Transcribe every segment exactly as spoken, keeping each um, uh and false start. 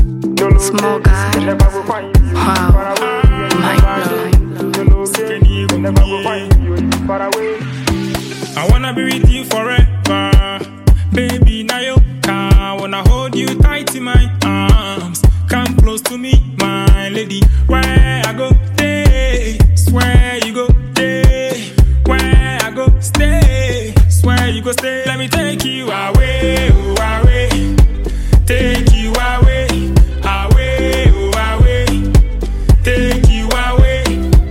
Small guy. Wow. Mind blowing. I wanna be with you forever, baby. Now you can. Wanna hold you tight in my arms. Come close to me, my lady. Where I go, stay. Swear you go, stay. Where I go, stay. Swear you go, stay. Let me take you away, oh, away. Take you away, away, oh, away. Take you away,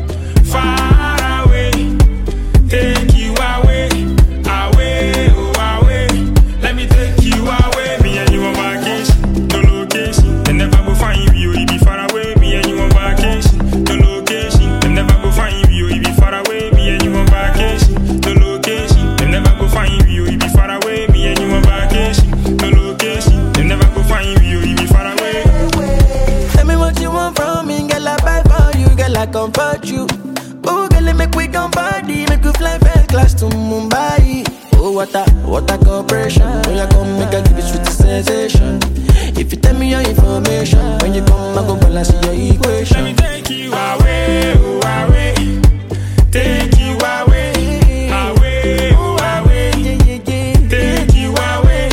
far away. Take you away, away, oh, away. Let me take you away. Me and you on vacation, no location. They never go find you, you be far away. Me and you on vacation, no location. They never go find you, you be far away. Me and you on vacation, no location. They never go find you, you be far away. Me and you on vacation, no location. They never go find you, you be far away. Tell me what you want from me, girl. I buy for you, girl. I comfort you. Oh, girl, let make we come party, make we fly first class to Mumbai. Oh, what a, what a cooperation. When you come, make I give you sweet sensation. If you tell me your information, when you come, I go balance your equation. Let me take you away, oh, away. Take you away, away, oh, away. Take you away,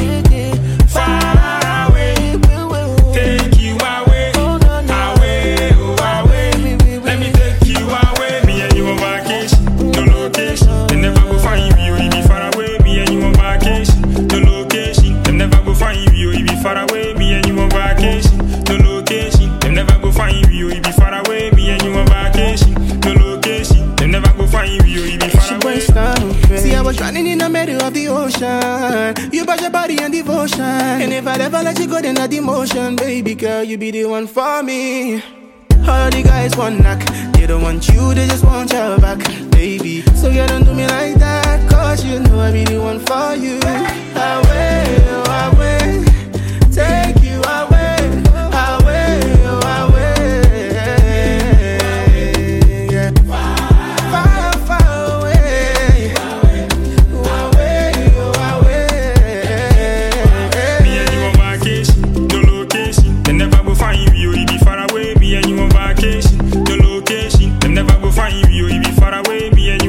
far away. Take you away, away, oh, away. Let me take you away. Me and you on vacation, no location. They never go find you, you be far away. Me and you on vacation, no location. They never go find you, you be far away. Me and you on vacation, no location. They never go find you, you be far away. Me and you on vacation, no location. They never go find you, you be far away. See, I was drowning in the middle of the ocean. You brought your body and devotion. And if I'd ever let you go, then that emotion, baby girl, you be the one for me. All the guys want knock. They don't want you, they just want your back, baby. So you don't do me like that, cause you know I be the one for you. Away, oh, away. Take you away, away, oh, away. Yeah. Far, far away. Away, oh, away. Me and you on vacation, no location. They never go find you, you be far away. Me and you on vacation, no location. They never go find you, you be far away. Me and you